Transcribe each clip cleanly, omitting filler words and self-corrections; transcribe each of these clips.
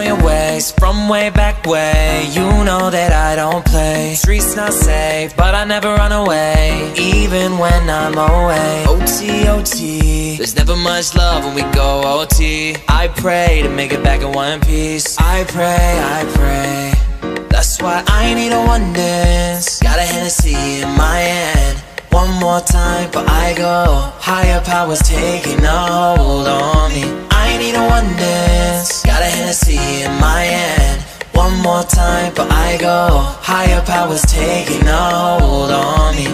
on your ways, from way back way. You know that I don't play. Streets not safe, but I never run away, even when I'm away. OT, OT, there's never much love when we go OT. I pray to make it back in one piece. I pray. That's why I need a one dance. Got a Hennessy in my hand. One more time before I go. Higher powers taking a hold on me. I need a one dance. Got a Hennessy in my hand. One more time before I go. Higher powers taking a hold on me.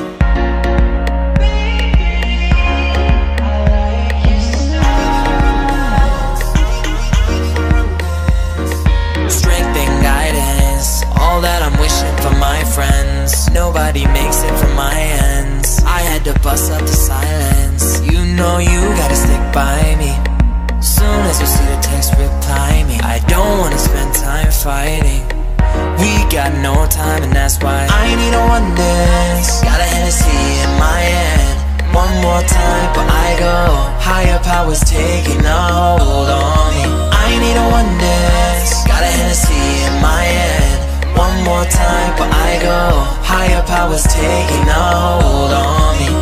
Strength and guidance, all that I'm wishing for my friends. Nobody makes it from my ends. I had to bust up the silence. You know you gotta stick by me. Soon as you see the text, reply me. I don't wanna spend time fighting. We got no time, and that's why I need a one dance. Got a Hennessy in my hand. One more time before I go. Higher powers taking a hold on me. I need a one dance. Got a Hennessy in my hand. One more time before I go. Higher powers taking a hold on me.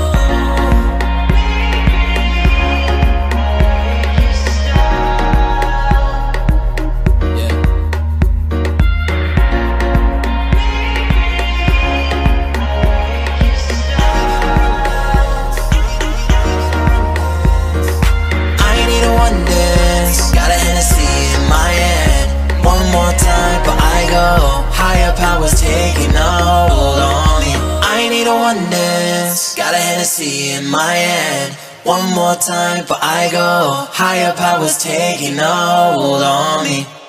Higher powers taking a hold on me. I need a one dance. Got a Hennessy in my hand. One more time before I go. Higher powers taking a hold on me.